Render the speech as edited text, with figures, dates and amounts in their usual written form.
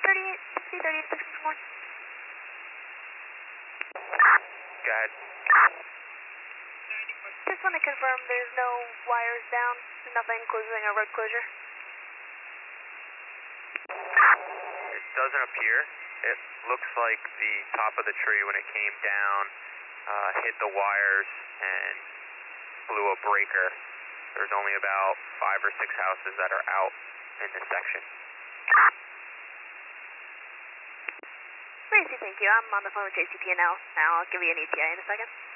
C38 6 1. Go ahead. Just want to confirm there's no wires down, nothing causing a road closure. It doesn't appear. It looks like the top of the tree when it came down hit the wires and blew a breaker. There's only about 5 or 6 houses that are out in this section. Gracie, thank you. I'm on the phone with JCP now. I'll give you an ETA in a second.